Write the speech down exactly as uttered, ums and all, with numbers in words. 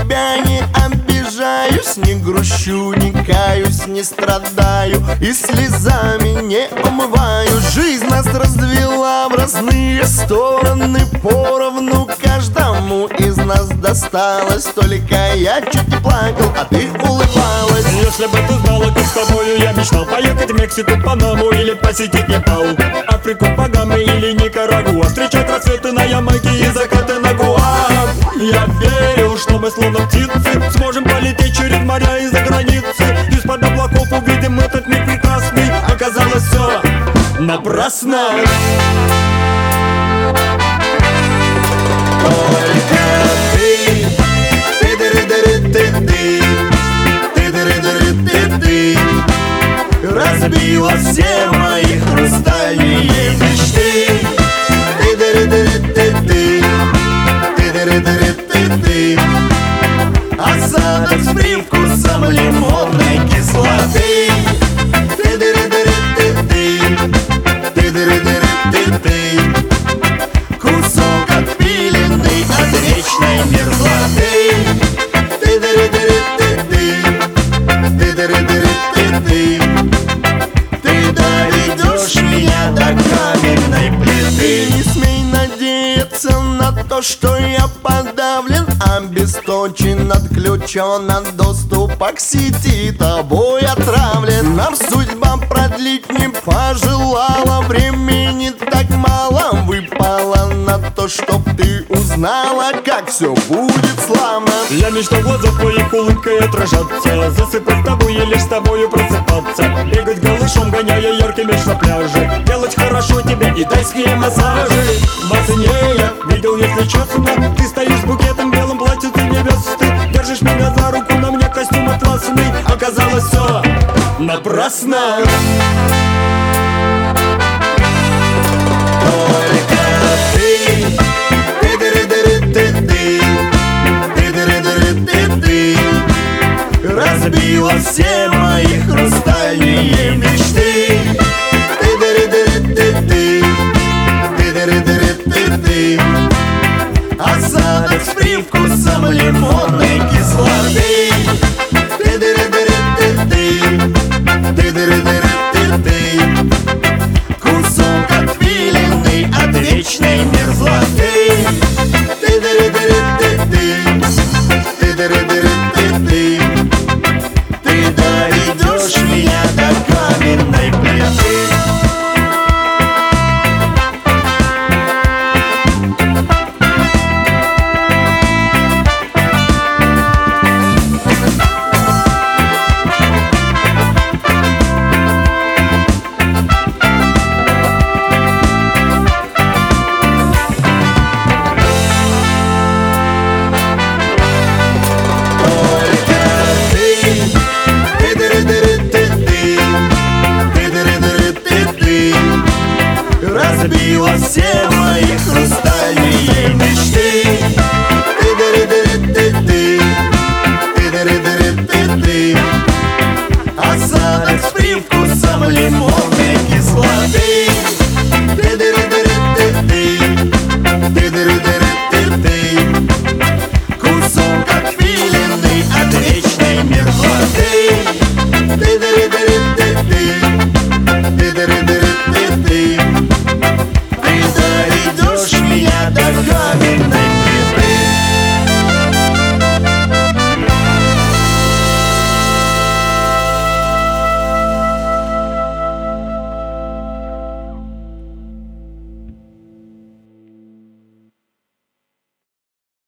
тебя не обижаюсь, не грущу, не каюсь, не страдаю и слезами не умываю. Жизнь нас развела в разные стороны, поровну каждому из нас досталось. Только я чуть не плакал, а ты улыбалась. Если бы ты знала, как с тобою я мечтал поехать в Мексику, Панаму или посетить Непал, Африку, Багамы или Никарагуа, встречать рассветы на Ямайке и закаты на Гуа. Я верил, что мы словно птицы сможем полететь через моря и за границы. Из-под облаков увидим этот мир прекрасный. Оказалось все напрасно. Только ты, ты-дыры-дыры-ты-ты, ты-дыры-дыры-ты-ты, разбила все мои хрустальные мечты. Ты-дыры-дыры-ты-ты, ты-дыры-дыры-ты-ты, осадок с привкусом лимонной кислоты. Ты-дыры-дыры-ты-ты, ты-дыры-дыры-ты-ты, кусок отпиленный от вечной мерзлоты. Ты-дыры-дыры-ты-ты, ты-дыры-дыры-ты-ты, ты доведешь меня до каменной плиты. Не смей надеяться на то, что я подавлен, обесточен, отключен от доступа к сети, тобой отравлен. Нам судьба продлить не пожелала, времени так мало выпало на то, чтоб ты узнала, как все будет славно. Я мечтал глаза твоих улыбкой отражаться, засыпать с тобой и лишь с тобою просыпаться, бегать голышом, гоняя яркий мяч на пляже, делать хорошо тебе и тайские массажи. Во сне я видел, если честно, ты стоишь с букетом в белом платье, ты невесты, держишь меня за руку, на мне костюм атласный. Оказалось все напрасно. Только ты, ты-дыры-дыры-ты-ты, ты-дыры-дыры-ты-ты, разбила все мои хрустальные мечты. Ты-дыры-дыры-ты-ты, ты-дыры-дыры-ты-ты, осадок с привкусом лимонной кислоты. Ты-дыры-дыры-ты-ты, ты-дыры-дыры-ты-ты, кусок отпиленный от вечной мерзлоты.